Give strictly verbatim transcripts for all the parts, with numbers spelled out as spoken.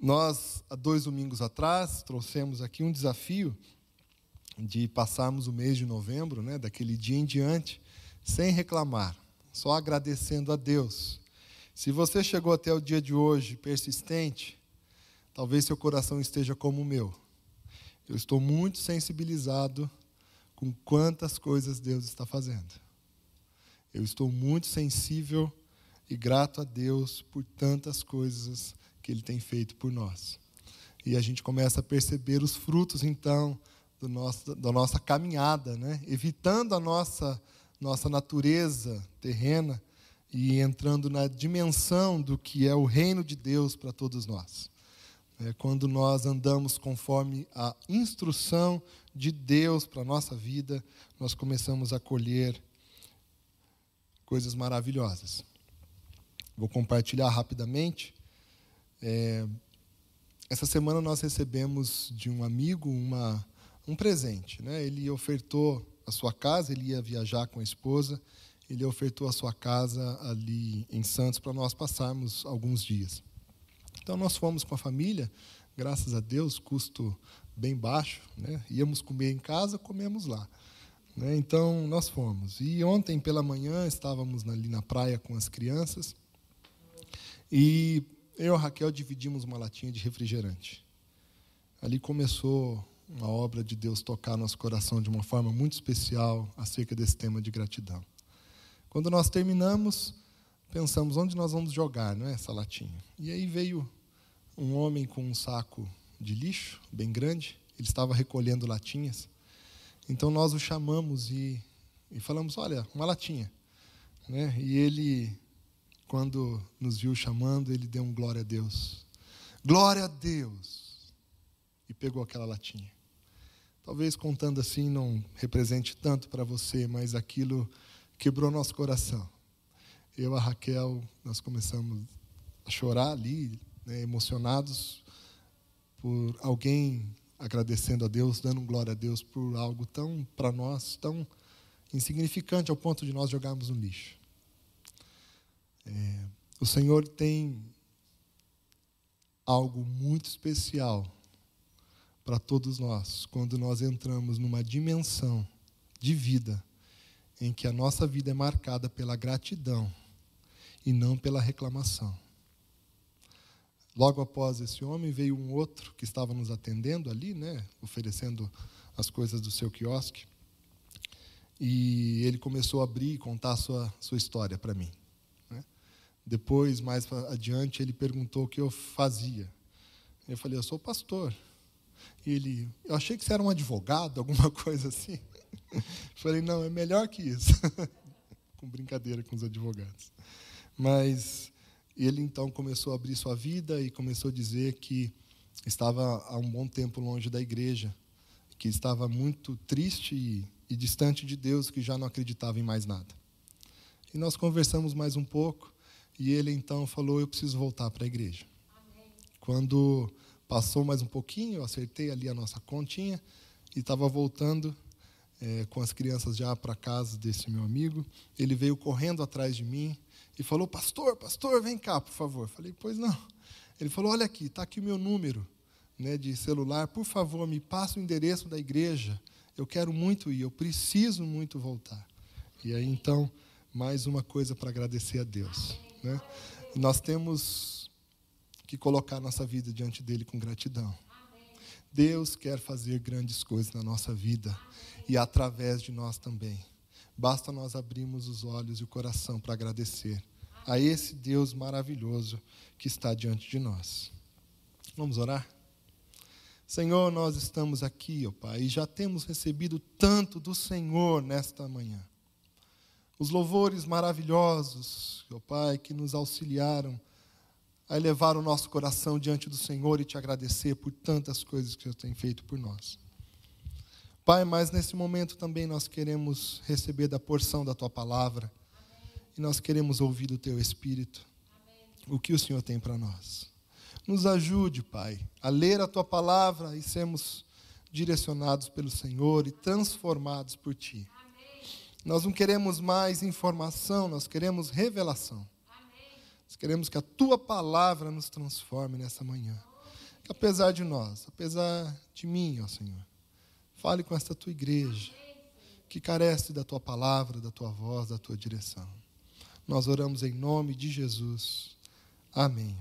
Nós, há dois domingos atrás, trouxemos aqui um desafio de passarmos o mês de novembro, né, daquele dia em diante, sem reclamar, só agradecendo a Deus. Se você chegou até o dia de hoje persistente, talvez seu coração esteja como o meu. Eu estou muito sensibilizado com quantas coisas Deus está fazendo. Eu estou muito sensível e grato a Deus por tantas coisas que Ele tem feito por nós. E a gente começa a perceber os frutos, então, do nosso, da nossa caminhada, né? Evitando a nossa, nossa natureza terrena e entrando na dimensão do que é o reino de Deus para todos nós. É quando nós andamos conforme a instrução de Deus para a nossa vida, nós começamos a colher coisas maravilhosas. Vou compartilhar rapidamente. É, essa semana nós recebemos de um amigo uma, um presente, né? Ele ofertou a sua casa, ele ia viajar com a esposa, ele ofertou a sua casa ali em Santos para nós passarmos alguns dias. Então nós fomos com a família, graças a Deus, custo bem baixo, né? Íamos comer em casa, comemos lá, né? Então nós fomos. E ontem pela manhã estávamos ali na praia com as crianças e eu e a Raquel dividimos uma latinha de refrigerante. Ali começou uma obra de Deus tocar nosso coração de uma forma muito especial acerca desse tema de gratidão. Quando nós terminamos, pensamos onde nós vamos jogar, não é, essa latinha. E aí veio um homem com um saco de lixo bem grande, ele estava recolhendo latinhas. Então nós o chamamos e, e falamos, olha, uma latinha, né? E ele, quando nos viu chamando, ele deu um glória a Deus. Glória a Deus! E pegou aquela latinha. Talvez contando assim não represente tanto para você, mas aquilo quebrou nosso coração. Eu e a Raquel, nós começamos a chorar ali, né, emocionados por alguém agradecendo a Deus, dando glória a Deus por algo tão, para nós, tão insignificante ao ponto de nós jogarmos no lixo. É, o Senhor tem algo muito especial para todos nós, quando nós entramos numa dimensão de vida em que a nossa vida é marcada pela gratidão e não pela reclamação. Logo após esse homem, veio um outro que estava nos atendendo ali, né, oferecendo as coisas do seu quiosque, e ele começou a abrir e contar a sua, sua história para mim. Depois, mais adiante, ele perguntou o que eu fazia. Eu falei, eu sou pastor. E ele, eu achei que você era um advogado, alguma coisa assim. Eu falei, não, é melhor que isso. Com brincadeira com os advogados. Mas ele, então, começou a abrir sua vida e começou a dizer que estava há um bom tempo longe da igreja, que estava muito triste e, e distante de Deus, que já não acreditava em mais nada. E nós conversamos mais um pouco. E ele, então, falou, eu preciso voltar para a igreja. Amém. Quando passou mais um pouquinho, eu acertei ali a nossa continha e estava voltando é, com as crianças já para a casa desse meu amigo. Ele veio correndo atrás de mim e falou, pastor, pastor, vem cá, por favor. Eu falei, pois não. Ele falou, olha aqui, está aqui o meu número, né, de celular. Por favor, me passa o endereço da igreja. Eu quero muito ir, eu preciso muito voltar. E aí, então, mais uma coisa para agradecer a Deus. Né? Nós temos que colocar nossa vida diante dele com gratidão. Deus quer fazer grandes coisas na nossa vida e através de nós também. Basta nós abrirmos os olhos e o coração para agradecer a esse Deus maravilhoso que está diante de nós. Vamos orar? Senhor, nós estamos aqui, ó Pai, e já temos recebido tanto do Senhor nesta manhã. Os louvores maravilhosos, ó Pai, que nos auxiliaram a elevar o nosso coração diante do Senhor e te agradecer por tantas coisas que o Senhor tem feito por nós. Pai, mas nesse momento também nós queremos receber da porção da Tua palavra. Amém. E nós queremos ouvir do Teu Espírito. Amém. O que o Senhor tem para nós. Nos ajude, Pai, a ler a Tua palavra e sermos direcionados pelo Senhor e transformados por Ti. Nós não queremos mais informação, nós queremos revelação. Amém. Nós queremos que a Tua palavra nos transforme nessa manhã. que apesar de nós, apesar de mim, ó Senhor, fale com esta tua igreja, que carece da tua palavra, da tua voz, da tua direção. Nós oramos em nome de Jesus. Amém.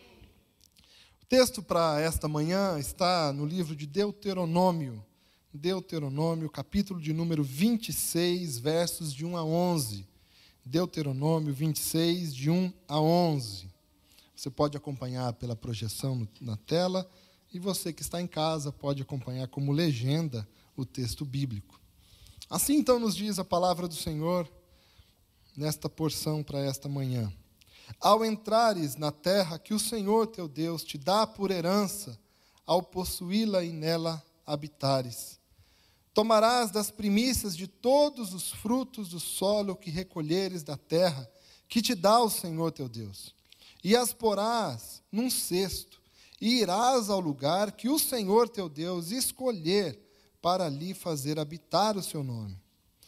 O texto para esta manhã está no livro de Deuteronômio, Deuteronômio, capítulo de número vinte e seis, versos de um a onze. Deuteronômio vinte e seis, de um a onze. Você pode acompanhar pela projeção na tela, e você que está em casa pode acompanhar como legenda o texto bíblico. Assim, então, nos diz a palavra do Senhor, nesta porção para esta manhã. Ao entrares na terra que o Senhor teu Deus te dá por herança, ao possuí-la e nela habitares, tomarás das primícias de todos os frutos do solo que recolheres da terra, que te dá o Senhor teu Deus, e as porás num cesto, e irás ao lugar que o Senhor teu Deus escolher para ali fazer habitar o seu nome.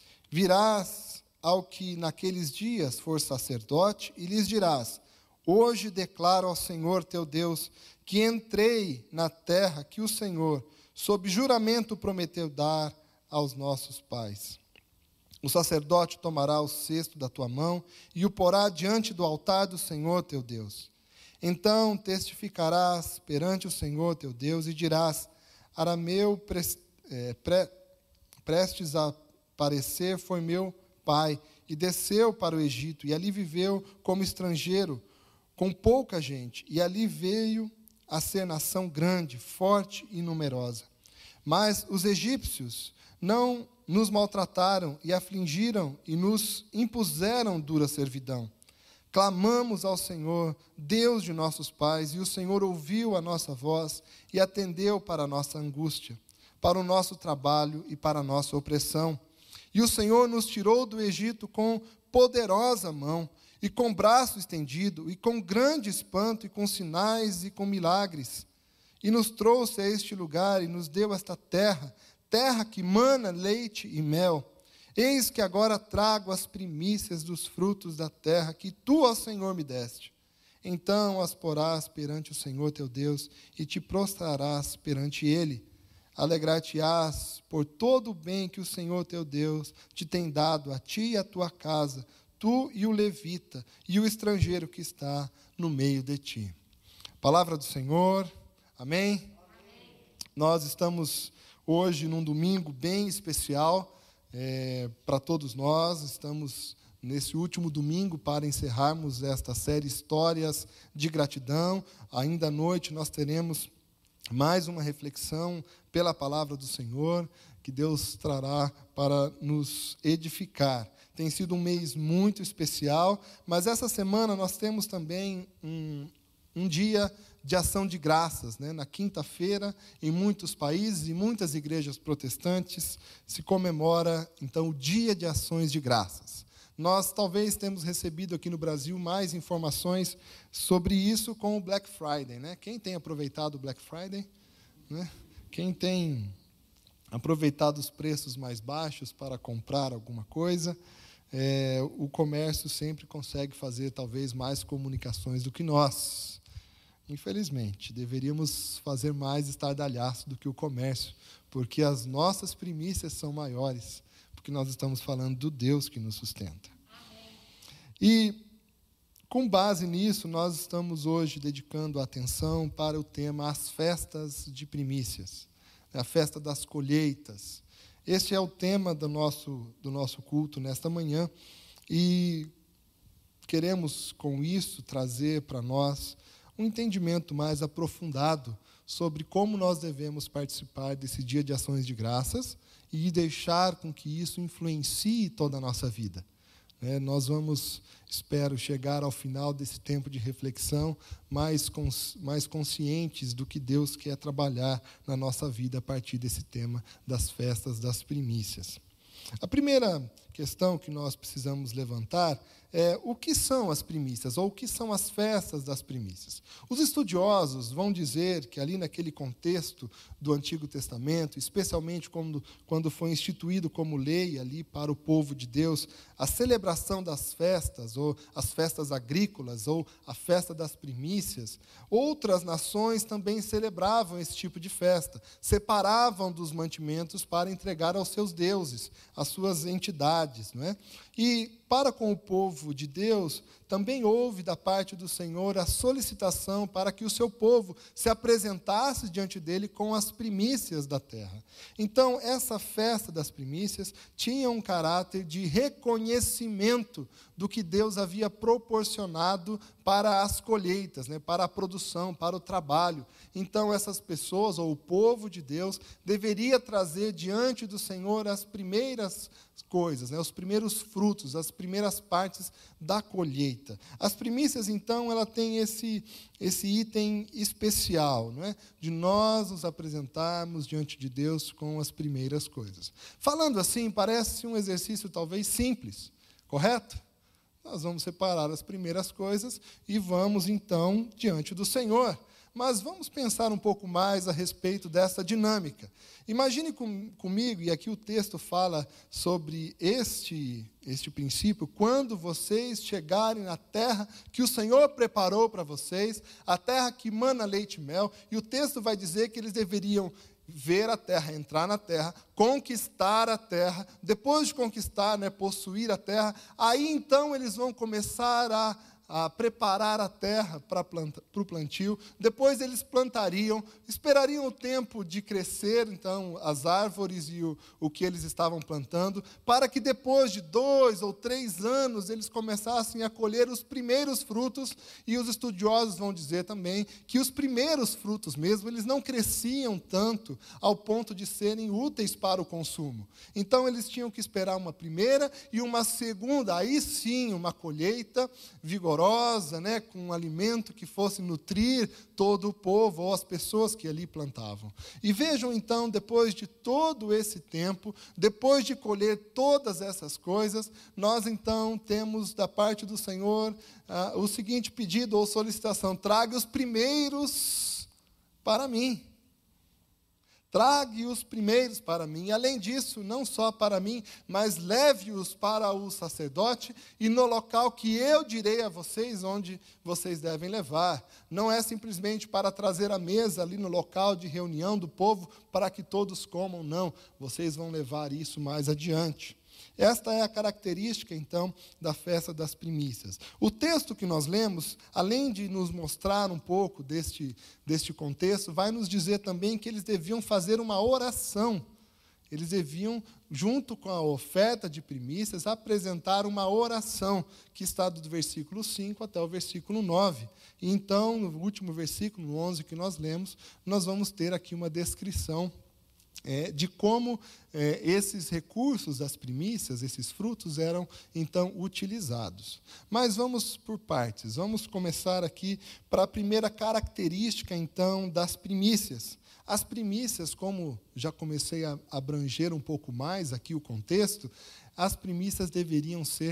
Virás ao que naqueles dias for sacerdote, e lhes dirás: hoje declaro ao Senhor teu Deus que entrei na terra que o Senhor, sob juramento, prometeu dar aos nossos pais. O sacerdote tomará o cesto da tua mão e o porá diante do altar do Senhor teu Deus. Então testificarás perante o Senhor teu Deus e dirás: Arameu pres, é, pre, prestes a parecer foi meu pai, e desceu para o Egito, e ali viveu como estrangeiro, com pouca gente, e ali veio a ser nação grande, forte e numerosa. Mas os egípcios não nos maltrataram e afligiram e nos impuseram dura servidão. Clamamos ao Senhor, Deus de nossos pais, e o Senhor ouviu a nossa voz e atendeu para a nossa angústia, para o nosso trabalho e para a nossa opressão. E o Senhor nos tirou do Egito com poderosa mão, e com braço estendido, e com grande espanto, e com sinais e com milagres. E nos trouxe a este lugar, e nos deu esta terra, terra que mana leite e mel. Eis que agora trago as primícias dos frutos da terra, que tu, ó Senhor, me deste. Então as porás perante o Senhor teu Deus, e te prostrarás perante ele. Alegrar-te-ás por todo o bem que o Senhor teu Deus te tem dado a ti e a tua casa, tu e o levita, e o estrangeiro que está no meio de ti. Palavra do Senhor, amém? Amém. Nós estamos hoje num domingo bem especial é, para todos nós. Estamos nesse último domingo para encerrarmos esta série Histórias de Gratidão. Ainda à noite nós teremos mais uma reflexão pela palavra do Senhor, que Deus trará para nos edificar. Tem sido um mês muito especial, mas essa semana nós temos também um, um dia de ação de graças, né? Na quinta-feira, em muitos países e muitas igrejas protestantes, se comemora, então, o Dia de Ações de Graças. Nós talvez temos recebido aqui no Brasil mais informações sobre isso com o Black Friday, né? Quem tem aproveitado o Black Friday? Né? Quem tem aproveitado os preços mais baixos para comprar alguma coisa? É, o comércio sempre consegue fazer talvez mais comunicações do que nós. Infelizmente, deveríamos fazer mais estardalhaço do que o comércio, porque as nossas primícias são maiores, porque nós estamos falando do Deus que nos sustenta. Amém. E, com base nisso, nós estamos hoje dedicando a atenção para o tema As Festas de Primícias, a festa das colheitas. Este é o tema do nosso, do nosso culto nesta manhã, e queremos, com isso, trazer para nós um entendimento mais aprofundado sobre como nós devemos participar desse dia de ações de graças e deixar com que isso influencie toda a nossa vida. É, nós vamos, espero, chegar ao final desse tempo de reflexão mais, cons, mais conscientes do que Deus quer trabalhar na nossa vida a partir desse tema das festas das primícias. A primeira questão que nós precisamos levantar é o que são as primícias, ou o que são as festas das primícias. Os estudiosos vão dizer que ali naquele contexto do Antigo Testamento, especialmente quando, quando foi instituído como lei ali para o povo de Deus, a celebração das festas, ou as festas agrícolas, ou a festa das primícias, outras nações também celebravam esse tipo de festa, separavam dos mantimentos para entregar aos seus deuses, às suas entidades, não é? E para com o povo de Deus, também houve da parte do Senhor a solicitação para que o seu povo se apresentasse diante dele com as primícias da terra. Então, essa festa das primícias tinha um caráter de reconhecimento do que Deus havia proporcionado para as colheitas, né, para a produção, para o trabalho. Então, essas pessoas, ou o povo de Deus, deveria trazer diante do Senhor as primeiras coisas, né, os primeiros frutos, as primeiras partes da colheita. As primícias, então, ela tem esse, esse item especial, não é? De nós nos apresentarmos diante de Deus com as primeiras coisas. Falando assim, parece um exercício talvez simples, correto? Nós vamos separar as primeiras coisas e vamos, então, diante do Senhor. Mas vamos pensar um pouco mais a respeito dessa dinâmica. Imagine com, comigo, e aqui o texto fala sobre este, este princípio, quando vocês chegarem na terra que o Senhor preparou para vocês, a terra que mana leite e mel, e o texto vai dizer que eles deveriam ver a terra, entrar na terra, conquistar a terra, depois de conquistar, né, possuir a terra, aí então eles vão começar a a preparar a terra para planta, para o plantio, depois eles plantariam, esperariam o tempo de crescer, então, as árvores e o, o que eles estavam plantando, para que depois de dois ou três anos eles começassem a colher os primeiros frutos, e os estudiosos vão dizer também que os primeiros frutos mesmo, eles não cresciam tanto ao ponto de serem úteis para o consumo. Então, eles tinham que esperar uma primeira e uma segunda, aí sim, uma colheita vigorosa, né, com um alimento que fosse nutrir todo o povo ou as pessoas que ali plantavam. E vejam então, depois de todo esse tempo, depois de colher todas essas coisas, nós então temos da parte do Senhor ah, o seguinte pedido ou solicitação: traga os primeiros para mim. Trague os primeiros para mim. Além disso, não só para mim, mas leve-os para o sacerdote e no local que eu direi a vocês onde vocês devem levar. Não é simplesmente para trazer a mesa ali no local de reunião do povo para que todos comam, não. Vocês vão levar isso mais adiante. Esta é a característica, então, da festa das primícias. O texto que nós lemos, além de nos mostrar um pouco deste, deste contexto, vai nos dizer também que eles deviam fazer uma oração. Eles deviam, junto com a oferta de primícias, apresentar uma oração, que está do versículo cinco até o versículo nove. E então, no último versículo, no onze que nós lemos, nós vamos ter aqui uma descrição É, de como é, esses recursos das primícias, esses frutos, eram, então, utilizados. Mas vamos por partes. Vamos começar aqui para a primeira característica, então, das primícias. As primícias, como já comecei a abranger um pouco mais aqui o contexto, as primícias deveriam ser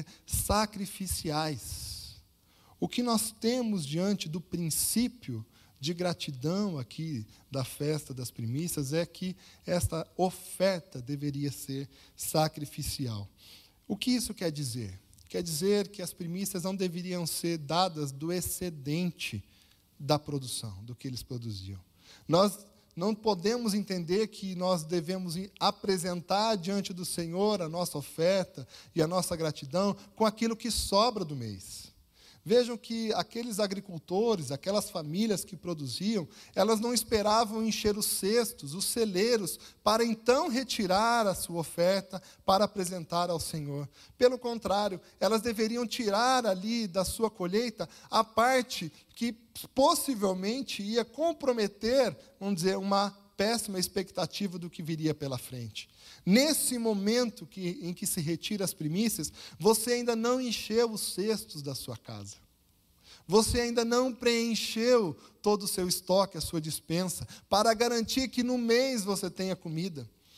sacrificiais. O que nós temos diante do princípio de gratidão aqui da festa das primícias é que esta oferta deveria ser sacrificial. O que isso quer dizer? Quer dizer que as primícias não deveriam ser dadas do excedente da produção, do que eles produziam. Nós não podemos entender que nós devemos apresentar diante do Senhor a nossa oferta e a nossa gratidão com aquilo que sobra do mês. Vejam que aqueles agricultores, aquelas famílias que produziam, elas não esperavam encher os cestos, os celeiros, para então retirar a sua oferta para apresentar ao Senhor. Pelo contrário, elas deveriam tirar ali da sua colheita a parte que possivelmente ia comprometer, vamos dizer, uma péssima expectativa do que viria pela frente. Nesse momento que, em que se retira as primícias, você ainda não encheu os cestos da sua casa. Você ainda não preencheu todo o seu estoque, a sua despensa, para garantir que no mês você tenha comida.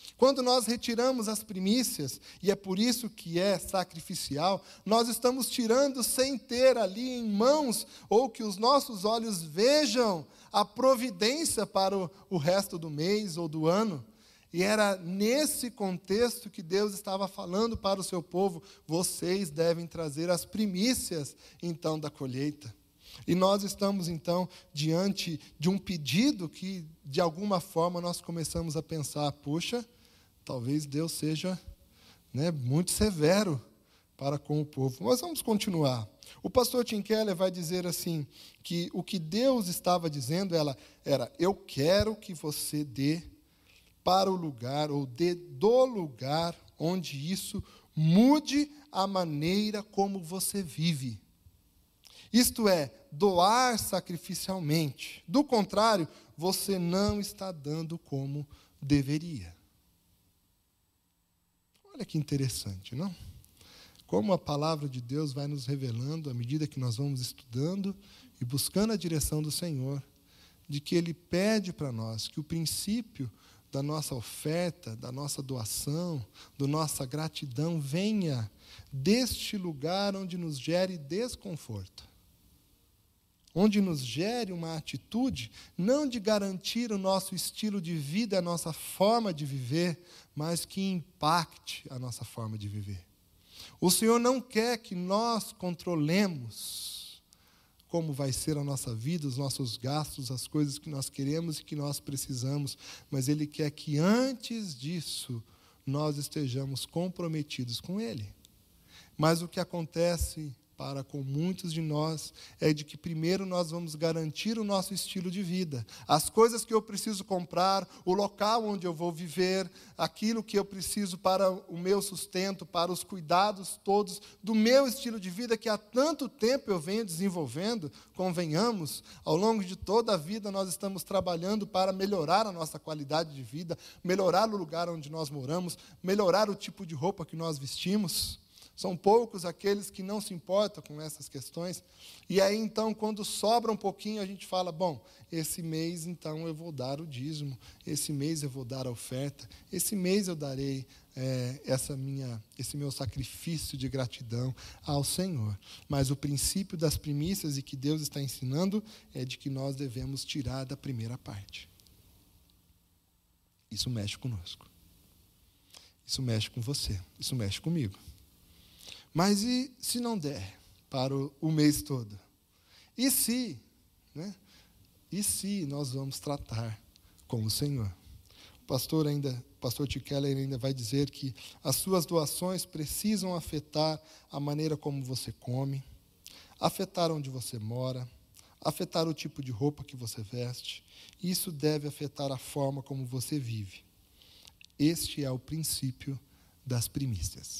Quando nós retiramos as primícias, e é por isso que é sacrificial, nós estamos tirando sem ter ali em mãos, ou que os nossos olhos vejam a providência para o, o resto do mês ou do ano. E era nesse contexto que Deus estava falando para o seu povo: vocês devem trazer as primícias, então, da colheita. E nós estamos, então, diante de um pedido que, de alguma forma, nós começamos a pensar: puxa, talvez Deus seja, né, muito severo para com o povo. Mas vamos continuar. O pastor Tim Keller vai dizer assim, que o que Deus estava dizendo ela, era: eu quero que você dê para o lugar, ou dê do lugar onde isso mude a maneira como você vive. Isto é, doar sacrificialmente. Do contrário, você não está dando como deveria. Olha que interessante, não? Como a palavra de Deus vai nos revelando, à medida que nós vamos estudando e buscando a direção do Senhor, de que Ele pede para nós que o princípio da nossa oferta, da nossa doação, da nossa gratidão, venha deste lugar onde nos gere desconforto. Onde nos gere uma atitude, não de garantir o nosso estilo de vida, a nossa forma de viver, mas que impacte a nossa forma de viver. O Senhor não quer que nós controlemos como vai ser a nossa vida, os nossos gastos, as coisas que nós queremos e que nós precisamos, mas Ele quer que antes disso nós estejamos comprometidos com Ele. Mas o que acontece para com muitos de nós é de que primeiro nós vamos garantir o nosso estilo de vida, as coisas que eu preciso comprar, o local onde eu vou viver, aquilo que eu preciso para o meu sustento, para os cuidados todos do meu estilo de vida que há tanto tempo eu venho desenvolvendo. Convenhamos, ao longo de toda a vida nós estamos trabalhando para melhorar a nossa qualidade de vida, melhorar o lugar onde nós moramos, melhorar o tipo de roupa que nós vestimos. São poucos aqueles que não se importam com essas questões. E aí, então, quando sobra um pouquinho, a gente fala: bom, esse mês, então, eu vou dar o dízimo, esse mês eu vou dar a oferta, esse mês eu darei é, essa minha, esse meu sacrifício de gratidão ao Senhor. Mas o princípio das primícias e que Deus está ensinando é de que nós devemos tirar da primeira parte. Isso mexe conosco. Isso mexe com você. Isso mexe comigo. Mas e se não der para o, o mês todo? E se, né? E se nós vamos tratar com o Senhor? O pastor ainda, o pastor Tim Keller ainda vai dizer que as suas doações precisam afetar a maneira como você come, afetar onde você mora, afetar o tipo de roupa que você veste. Isso deve afetar a forma como você vive. Este é o princípio das primícias.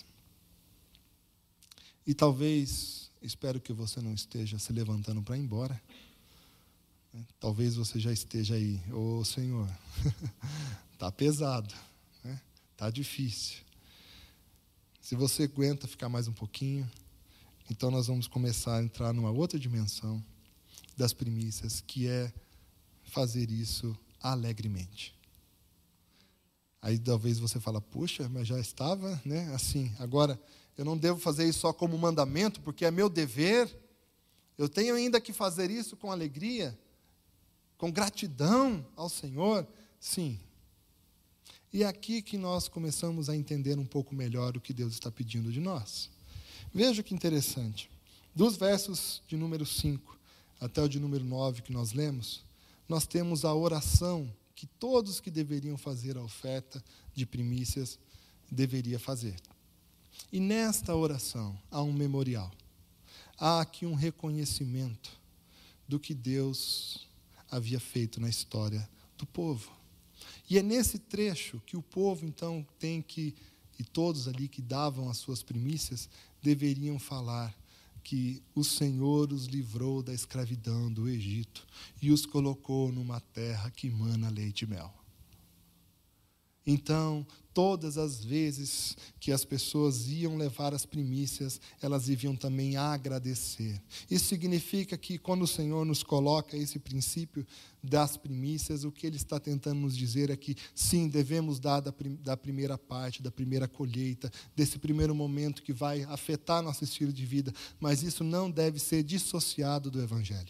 E talvez, espero que você não esteja se levantando para ir embora. Talvez você já esteja aí: ô Senhor, está pesado, né? Está difícil. Se você aguenta ficar mais um pouquinho, então nós vamos começar a entrar numa outra dimensão das primícias, que é fazer isso alegremente. Aí talvez você fala: puxa, mas já estava, né, assim, agora eu não devo fazer isso só como mandamento, porque é meu dever. Eu tenho ainda que fazer isso com alegria, com gratidão ao Senhor. Sim. E é aqui que nós começamos a entender um pouco melhor o que Deus está pedindo de nós. Veja que interessante. Dos versos de número cinco até o de número nove que nós lemos, nós temos a oração que todos que deveriam fazer a oferta de primícias deveriam fazer. E nesta oração há um memorial. Há aqui um reconhecimento do que Deus havia feito na história do povo. E é nesse trecho que o povo, então, tem que, e todos ali que davam as suas primícias, deveriam falar que o Senhor os livrou da escravidão do Egito e os colocou numa terra que mana leite e mel. Então, todas as vezes que as pessoas iam levar as primícias, elas deviam também agradecer. Isso significa que quando o Senhor nos coloca esse princípio das primícias, o que Ele está tentando nos dizer é que, sim, devemos dar da, prim- da primeira parte, da primeira colheita, desse primeiro momento que vai afetar nosso estilo de vida, mas isso não deve ser dissociado do Evangelho.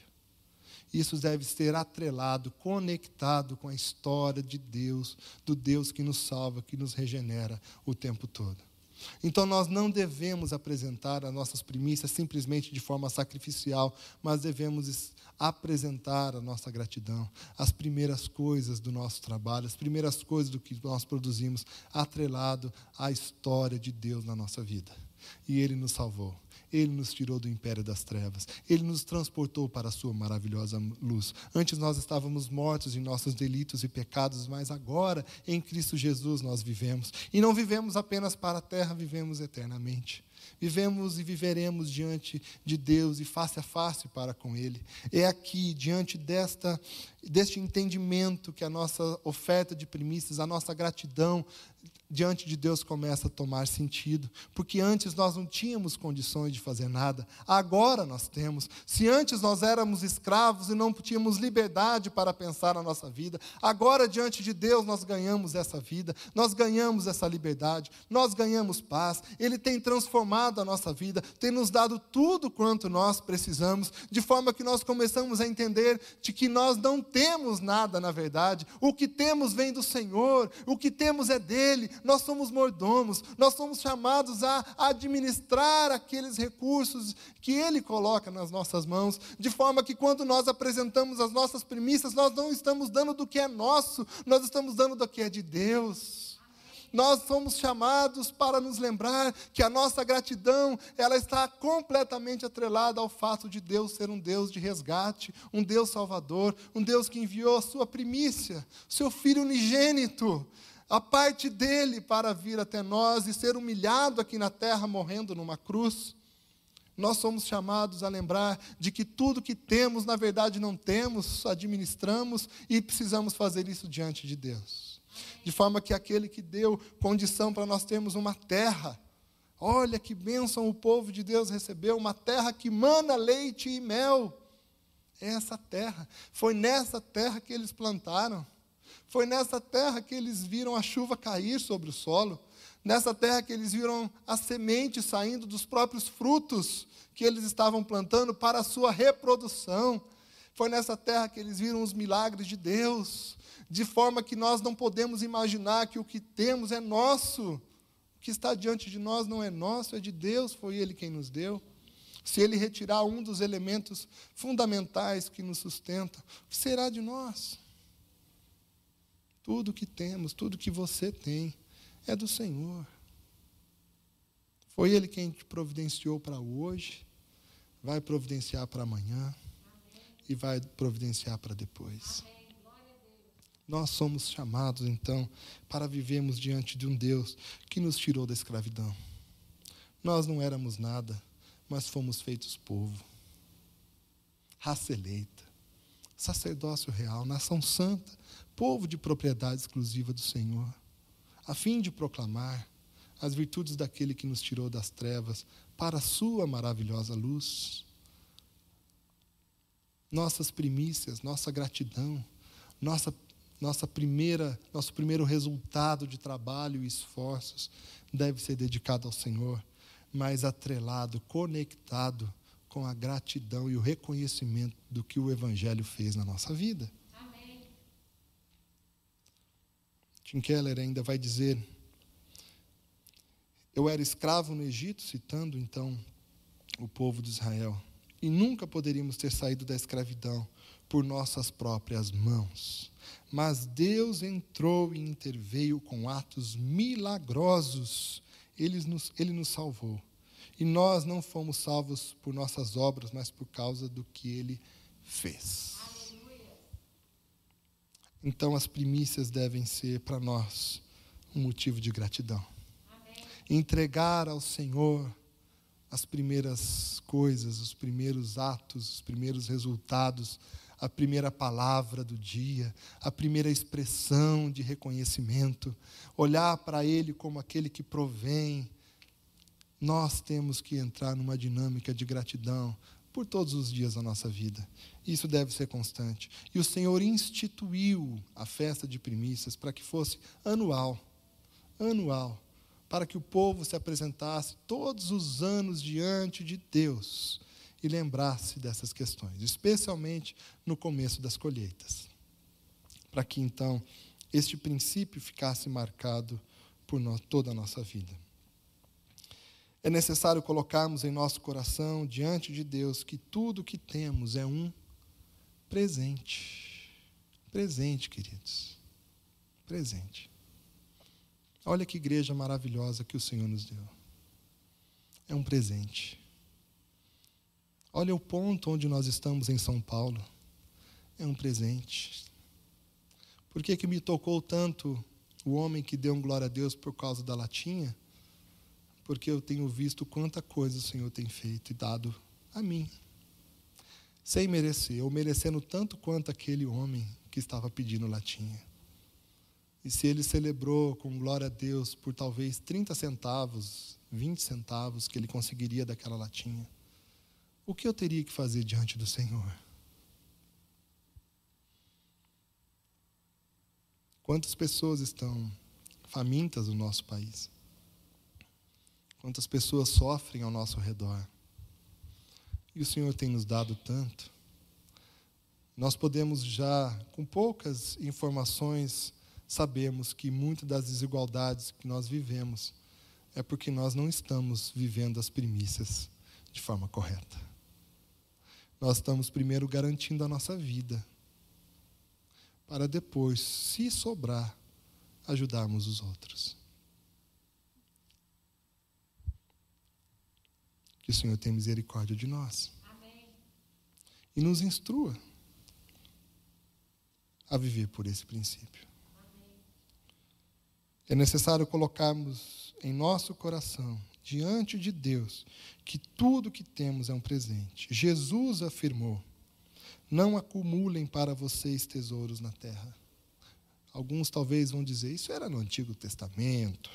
Isso deve ser atrelado, conectado com a história de Deus, do Deus que nos salva, que nos regenera o tempo todo. Então, nós não devemos apresentar as nossas primícias simplesmente de forma sacrificial, mas devemos apresentar a nossa gratidão, as primeiras coisas do nosso trabalho, as primeiras coisas do que nós produzimos, atrelado à história de Deus na nossa vida. E Ele nos salvou. Ele nos tirou do império das trevas. Ele nos transportou para a sua maravilhosa luz. Antes nós estávamos mortos em nossos delitos e pecados, mas agora, em Cristo Jesus, nós vivemos. E não vivemos apenas para a terra, vivemos eternamente. Vivemos e viveremos diante de Deus e face a face para com Ele. É aqui, diante desta, deste entendimento, que a nossa oferta de primícias, a nossa gratidão diante de Deus começa a tomar sentido, porque antes nós não tínhamos condições de fazer nada, agora nós temos. Se antes nós éramos escravos e não tínhamos liberdade para pensar na nossa vida, agora diante de Deus nós ganhamos essa vida, nós ganhamos essa liberdade, nós ganhamos paz. Ele tem transformado a nossa vida, tem nos dado tudo quanto nós precisamos, de forma que nós começamos a entender de que nós não temos nada na verdade, o que temos vem do Senhor, o que temos é dele. Nós somos mordomos, nós somos chamados a administrar aqueles recursos que Ele coloca nas nossas mãos, de forma que quando nós apresentamos as nossas primícias, nós não estamos dando do que é nosso, nós estamos dando do que é de Deus. Nós somos chamados para nos lembrar que a nossa gratidão, ela está completamente atrelada ao fato de Deus ser um Deus de resgate, um Deus salvador, um Deus que enviou a sua primícia, seu Filho unigênito, a parte dele para vir até nós e ser humilhado aqui na terra, morrendo numa cruz. Nós somos chamados a lembrar de que tudo que temos, na verdade não temos, administramos e precisamos fazer isso diante de Deus. De forma que aquele que deu condição para nós termos uma terra, olha que bênção o povo de Deus recebeu, uma terra que mana leite e mel. É essa terra, foi nessa terra que eles plantaram. Foi nessa terra que eles viram a chuva cair sobre o solo, nessa terra que eles viram a semente saindo dos próprios frutos que eles estavam plantando para a sua reprodução. Foi nessa terra que eles viram os milagres de Deus, de forma que nós não podemos imaginar que o que temos é nosso. O que está diante de nós não é nosso, é de Deus, foi Ele quem nos deu. Se Ele retirar um dos elementos fundamentais que nos sustentam, o que será de nós? Tudo que temos, tudo que você tem, é do Senhor. Foi Ele quem te providenciou para hoje, vai providenciar para amanhã e vai providenciar para depois. Nós somos chamados, então, para vivermos diante de um Deus que nos tirou da escravidão. Nós não éramos nada, mas fomos feitos povo, raça eleita, sacerdócio real, nação santa, povo de propriedade exclusiva do Senhor, a fim de proclamar as virtudes daquele que nos tirou das trevas para a sua maravilhosa luz. Nossas primícias, nossa gratidão, nossa, nossa primeira, nosso primeiro resultado de trabalho e esforços deve ser dedicado ao Senhor, mas atrelado, conectado com a gratidão e o reconhecimento do que o Evangelho fez na nossa vida. Tim Keller ainda vai dizer, eu era escravo no Egito, citando então o povo de Israel, e nunca poderíamos ter saído da escravidão por nossas próprias mãos. Mas Deus entrou e interveio com atos milagrosos. Ele nos, ele nos salvou. E nós não fomos salvos por nossas obras, mas por causa do que Ele fez. Então, as primícias devem ser para nós um motivo de gratidão. Amém. Entregar ao Senhor as primeiras coisas, os primeiros atos, os primeiros resultados, a primeira palavra do dia, a primeira expressão de reconhecimento, olhar para Ele como aquele que provém. Nós temos que entrar numa dinâmica de gratidão por todos os dias da nossa vida. Isso deve ser constante. E o Senhor instituiu a festa de primícias para que fosse anual, anual, para que o povo se apresentasse todos os anos diante de Deus e lembrasse dessas questões, especialmente no começo das colheitas, para que então este princípio ficasse marcado por nós, toda a nossa vida. É necessário colocarmos em nosso coração, diante de Deus, que tudo que temos é um presente. Presente, queridos. Presente. Olha que igreja maravilhosa que o Senhor nos deu. É um presente. Olha o ponto onde nós estamos em São Paulo. É um presente. Por que que me tocou tanto o homem que deu um glória a Deus por causa da latinha? Porque eu tenho visto quanta coisa o Senhor tem feito e dado a mim, sem merecer, ou merecendo tanto quanto aquele homem que estava pedindo latinha. E se ele celebrou com glória a Deus por talvez trinta centavos, vinte centavos que ele conseguiria daquela latinha, o que eu teria que fazer diante do Senhor? Quantas pessoas estão famintas no nosso país? Quantas pessoas sofrem ao nosso redor? E o Senhor tem nos dado tanto. Nós podemos já, com poucas informações, sabemos que muitas das desigualdades que nós vivemos é porque nós não estamos vivendo as primícias de forma correta. Nós estamos primeiro garantindo a nossa vida, para depois, se sobrar, ajudarmos os outros. Que o Senhor tenha misericórdia de nós. Amém. E nos instrua a viver por esse princípio. Amém. É necessário colocarmos em nosso coração, diante de Deus, que tudo que temos é um presente. Jesus afirmou: não acumulem para vocês tesouros na terra. Alguns talvez vão dizer, isso era no Antigo Testamento.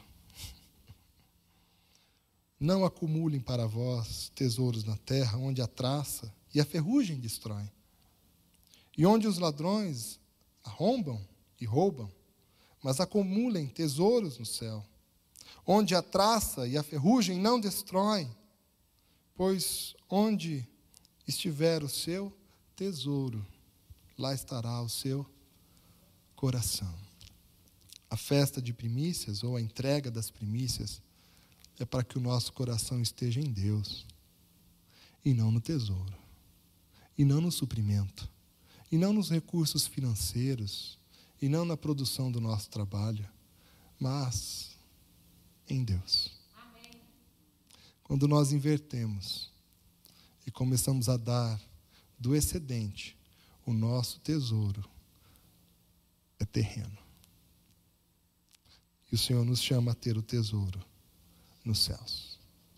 Não acumulem para vós tesouros na terra, onde a traça e a ferrugem destroem, e onde os ladrões arrombam e roubam, mas acumulem tesouros no céu, onde a traça e a ferrugem não destroem, pois onde estiver o seu tesouro, lá estará o seu coração. A festa de primícias, ou a entrega das primícias, é para que o nosso coração esteja em Deus, e não no tesouro, e não no suprimento, e não nos recursos financeiros, e não na produção do nosso trabalho, mas em Deus. Amém. Quando nós invertemos e começamos a dar do excedente, o nosso tesouro é terreno. E o Senhor nos chama a ter o tesouro nos céus.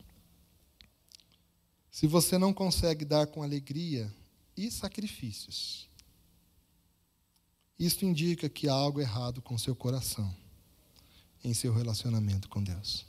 Se você não consegue dar com alegria e sacrifícios, isso indica que há algo errado com seu coração, em seu relacionamento com Deus.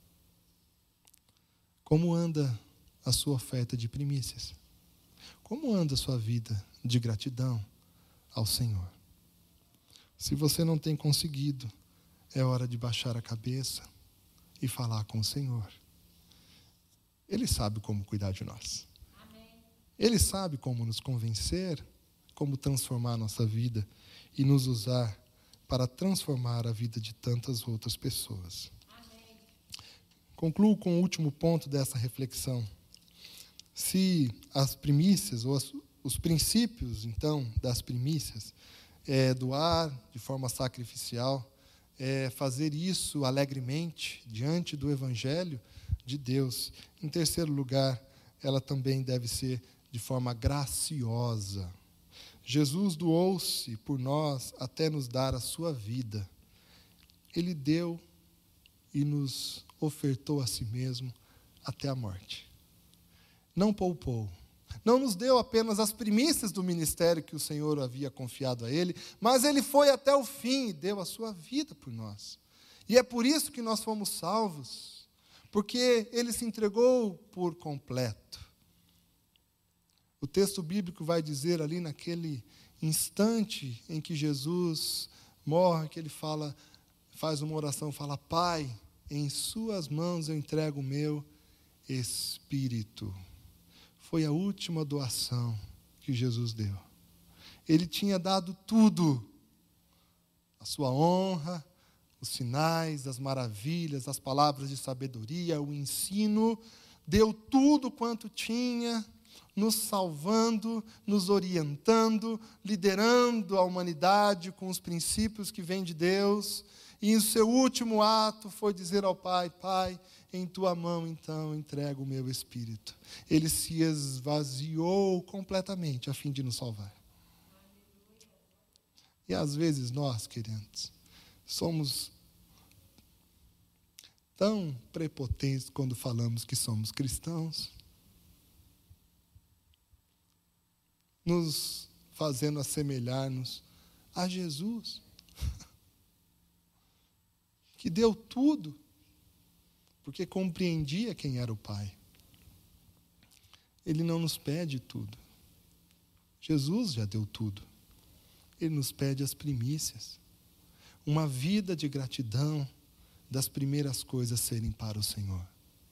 Como anda a sua oferta de primícias? Como anda a sua vida de gratidão ao Senhor? Se você não tem conseguido, é hora de baixar a cabeça e falar com o Senhor. Ele sabe como cuidar de nós. Amém. Ele sabe como nos convencer, como transformar a nossa vida e nos usar para transformar a vida de tantas outras pessoas. Amém. Concluo com o último ponto dessa reflexão. Se as primícias, ou as, os princípios, então, das primícias, é doar de forma sacrificial, é fazer isso alegremente diante do Evangelho de Deus. Em terceiro lugar, ela também deve ser de forma graciosa. Jesus doou-se por nós até nos dar a sua vida. Ele deu e nos ofertou a si mesmo até a morte. Não poupou, Não nos deu apenas as primícias do ministério que o Senhor havia confiado a ele, mas ele foi até o fim e deu a sua vida por nós. E é por isso que nós fomos salvos, porque ele se entregou por completo. O texto bíblico vai dizer ali naquele instante em que Jesus morre, que ele fala, faz uma oração, fala: Pai, em suas mãos eu entrego o meu espírito. Foi a última doação que Jesus deu. Ele tinha dado tudo, a sua honra, os sinais, as maravilhas, as palavras de sabedoria, o ensino, deu tudo quanto tinha, nos salvando, nos orientando, liderando a humanidade com os princípios que vêm de Deus. E o seu último ato foi dizer ao Pai: Pai, em tua mão, então, entrego o meu espírito. Ele se esvaziou completamente a fim de nos salvar. E às vezes nós, queridos, somos tão prepotentes quando falamos que somos cristãos, nos fazendo assemelhar-nos a Jesus, que deu tudo, porque compreendia quem era o Pai. Ele não nos pede tudo. Jesus já deu tudo. Ele nos pede as primícias. Uma vida de gratidão das primeiras coisas serem para o Senhor.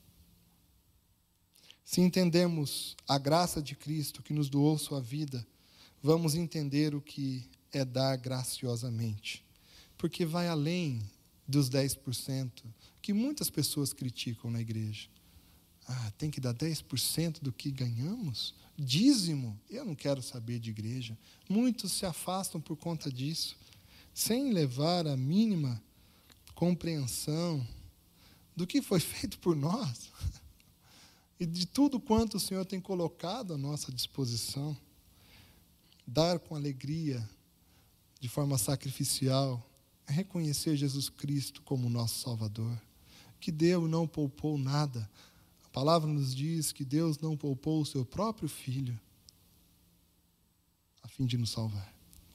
Se entendemos a graça de Cristo que nos doou sua vida, vamos entender o que é dar graciosamente. Porque vai além dos dez por cento que muitas pessoas criticam na igreja. Ah, tem que dar dez por cento do que ganhamos? Dízimo? Eu não quero saber de igreja. Muitos se afastam por conta disso, sem levar a mínima compreensão do que foi feito por nós e de tudo quanto o Senhor tem colocado à nossa disposição. Dar com alegria, de forma sacrificial, é reconhecer Jesus Cristo como nosso Salvador, que deu e não poupou nada. A palavra nos diz que Deus não poupou o seu próprio Filho a fim de nos salvar.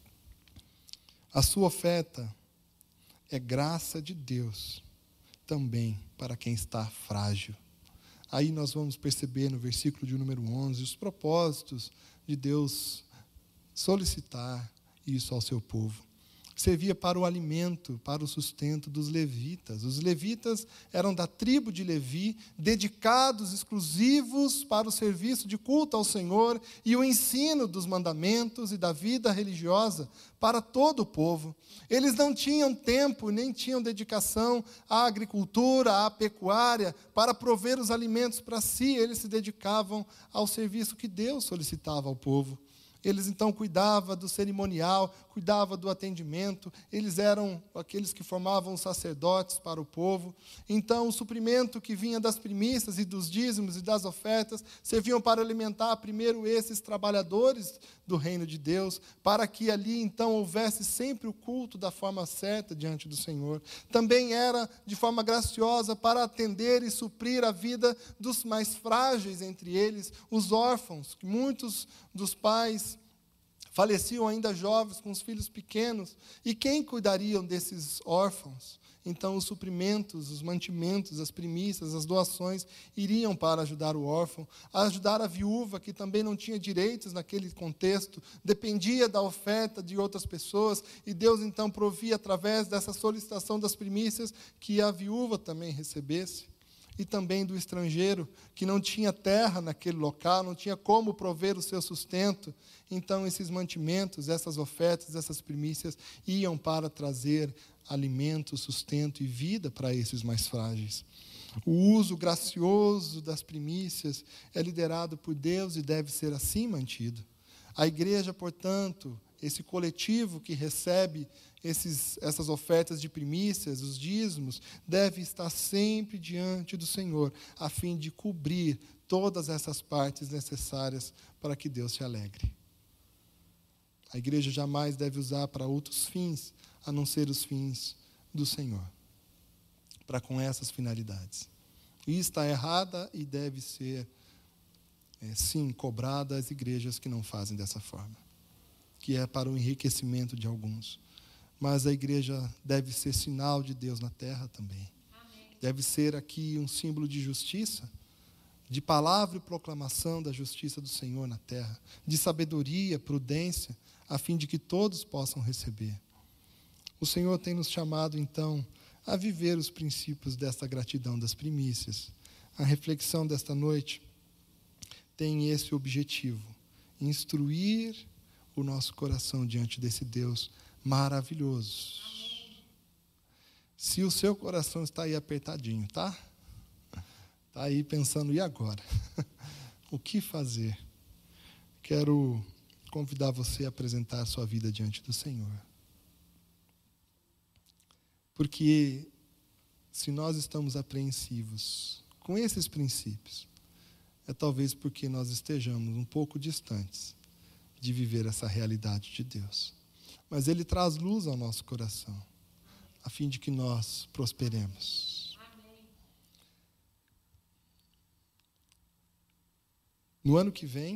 A sua oferta é graça de Deus também para quem está frágil. Aí nós vamos perceber no versículo de número onze os propósitos de Deus solicitar isso ao seu povo. Servia para o alimento, para o sustento dos levitas. Os levitas eram da tribo de Levi, dedicados, exclusivos para o serviço de culto ao Senhor e o ensino dos mandamentos e da vida religiosa para todo o povo. Eles não tinham tempo, nem tinham dedicação à agricultura, à pecuária, para prover os alimentos para si. Eles se dedicavam ao serviço que Deus solicitava ao povo. Eles, então, cuidavam do cerimonial, cuidavam do atendimento. Eles eram aqueles que formavam os sacerdotes para o povo. Então, o suprimento que vinha das primícias e dos dízimos e das ofertas serviam para alimentar primeiro esses trabalhadores do reino de Deus, para que ali, então, houvesse sempre o culto da forma certa diante do Senhor. Também era de forma graciosa para atender e suprir a vida dos mais frágeis entre eles, os órfãos, que muitos dos pais faleciam ainda jovens, com os filhos pequenos. E quem cuidariam desses órfãos? Então, os suprimentos, os mantimentos, as primícias, as doações iriam para ajudar o órfão, ajudar a viúva, que também não tinha direitos naquele contexto, dependia da oferta de outras pessoas, e Deus, então, provia, através dessa solicitação das primícias, que a viúva também recebesse. E também do estrangeiro, que não tinha terra naquele local, não tinha como prover o seu sustento. Então, esses mantimentos, essas ofertas, essas primícias, iam para trazer alimento, sustento e vida para esses mais frágeis. O uso gracioso das primícias é liderado por Deus e deve ser assim mantido. A igreja, portanto, esse coletivo que recebe esses, essas ofertas de primícias, os dízimos, deve estar sempre diante do Senhor, a fim de cobrir todas essas partes necessárias para que Deus se alegre. A igreja jamais deve usar para outros fins, a não ser os fins do Senhor, para com essas finalidades. E está errada e deve ser é, sim, cobrar das igrejas que não fazem dessa forma, que é para o enriquecimento de alguns. Mas a igreja deve ser sinal de Deus na terra também. Amém. Deve ser aqui um símbolo de justiça, de palavra e proclamação da justiça do Senhor na terra, de sabedoria, prudência, a fim de que todos possam receber. O Senhor tem nos chamado, então, a viver os princípios desta gratidão das primícias. A reflexão desta noite tem esse objetivo: instruir o nosso coração diante desse Deus maravilhoso. Amém. Se o seu coração está aí apertadinho, tá? Está aí pensando, e agora? O que fazer? Quero convidar você a apresentar a sua vida diante do Senhor. Porque se nós estamos apreensivos com esses princípios, é talvez porque nós estejamos um pouco distantes de viver essa realidade de Deus. Mas Ele traz luz ao nosso coração, a fim de que nós prosperemos. No ano que vem,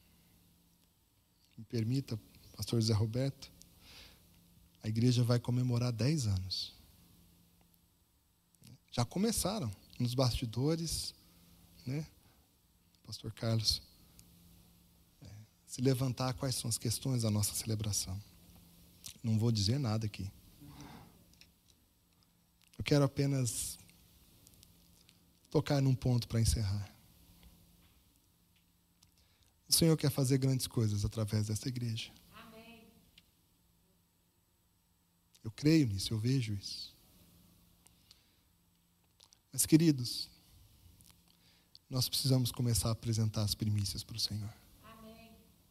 me permita, pastor José Roberto, a igreja vai comemorar dez anos. Já começaram nos bastidores, né? Pastor Carlos, é, se levantar quais são as questões da nossa celebração. Não vou dizer nada aqui. Eu quero apenas tocar num ponto para encerrar. O Senhor quer fazer grandes coisas através dessa igreja. Amém. Eu creio nisso, eu vejo isso. Mas, queridos, nós precisamos começar a apresentar as primícias para o Senhor. Amém.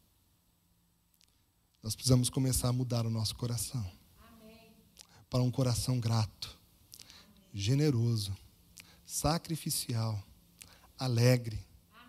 Nós precisamos começar a mudar o nosso coração. Amém. Para um coração grato, amém, generoso, sacrificial, alegre.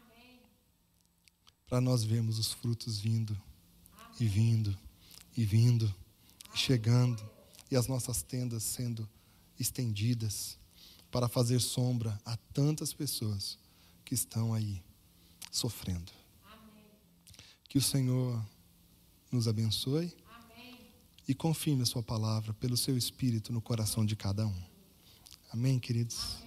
Para nós vermos os frutos vindo, amém, e vindo, e vindo, amém, e chegando, e as nossas tendas sendo estendidas para fazer sombra a tantas pessoas que estão aí sofrendo. Amém. Que o Senhor nos abençoe, amém, e confirme a sua palavra pelo seu Espírito no coração de cada um. Amém, queridos? Amém.